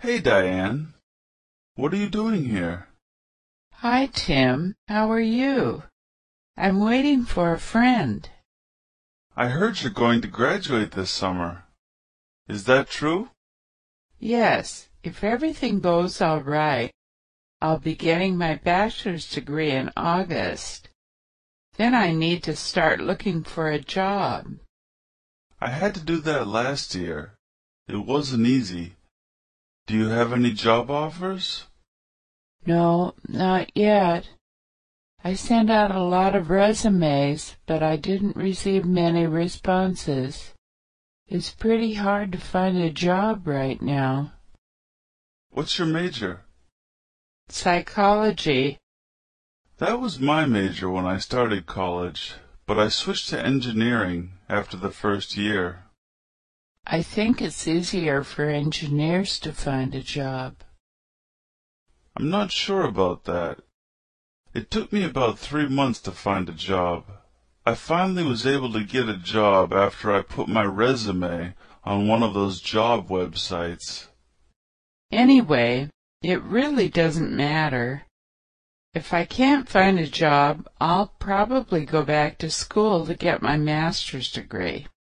Hey, Diane. What are you doing here? Hi, Tim. How are you? I'm waiting for a friend. I heard you're going to graduate this summer. Is that true? Yes, if everything goes all right, I'll be getting my bachelor's degree in August. Then I need to start looking for a job. I had to do that last year. It wasn't easy. Do you have any job offers? No, not yet. I sent out a lot of resumes, but I didn't receive many responses. It's pretty hard to find a job right now. What's your major? Psychology. That was my major when I started college, but I switched to engineering after the first year. I think it's easier for engineers to find a job. I'm not sure about that. It took me about 3 months to find a job. I finally was able to get a job after I put my resume on one of those job websites. Anyway, it really doesn't matter. If I can't find a job, I'll probably go back to school to get my master's degree.